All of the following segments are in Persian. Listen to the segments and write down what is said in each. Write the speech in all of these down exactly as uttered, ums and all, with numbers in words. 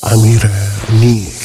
امیر نیک.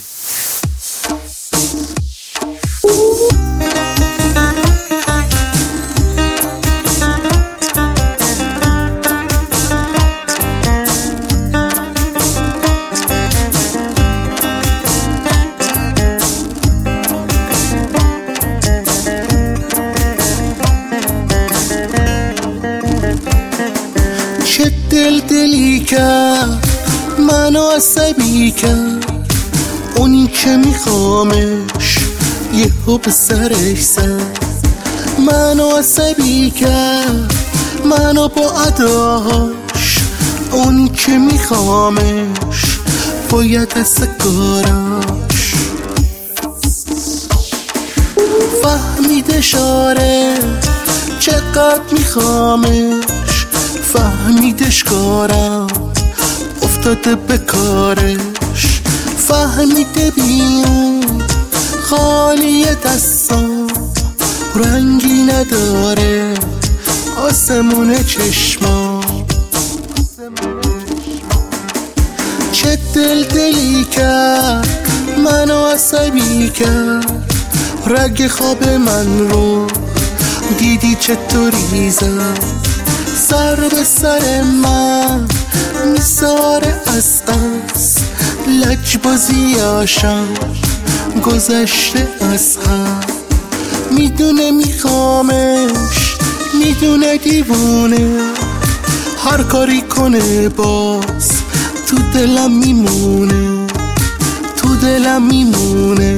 چه دل دلی کرد منو عصبی کرد، اونی که میخوامش یهو به سرش زد. منو عصبی کرد منو با اداش، اونی که میخوامش باید از کاراش. فهمیدش آره چقدر میخوامش، فهمیدش کارم افتاده به کارش. فهمیده بیون خالی دستم رنگی نداره آسمون چشمام. چه دل دلی کرد منو عصبی کرد، رگ خواب من رو دیدی چطوری زد. سر به سر من میساره از قصد، لجبازیاشم گذشته از هم. میدونه میخوامش میدونه دیوونه، هر کاری کنه باز تو دلم میمونه، تو دلم میمونه.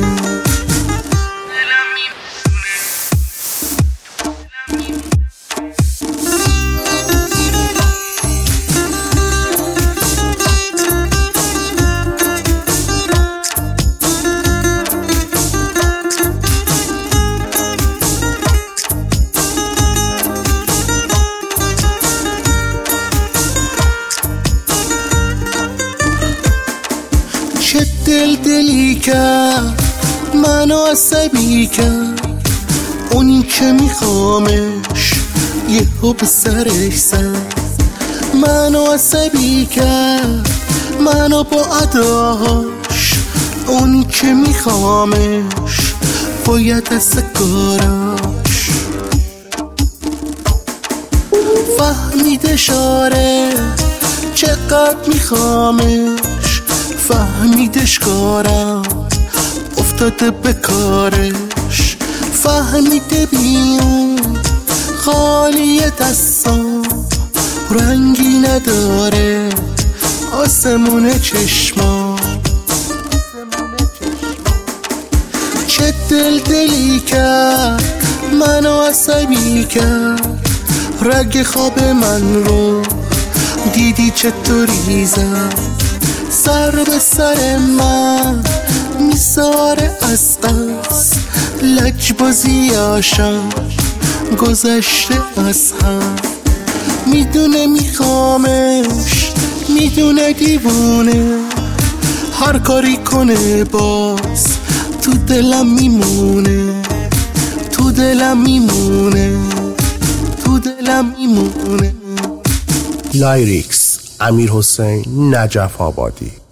چه دل دلی کرد منو عصبی کرد، اونی که میخوامش یهو به سرش زد. منو عصبی کرد منو با اداش، اونی که میخوامش باید از کاراش. فهمیدش آره چقدر میخوامش، فهمیدش کارم افتاده به کارش. فهمیده بیون خالی دستم رنگی نداره آسمون چشمام. چه دل دلی کرد منو عصبی کرد، رگ خواب من رو دیدی چطوری زد. سر به سر من میساره از قصد، لجبازیاشم گذشته از هم. میدونه میخوامش میدونه دیوونه، هر کاری کنه باز تو دلم میمونه، تو دلم میمونه، تو دلم میمونه. لایریکس امیر حسین نجف آبادی.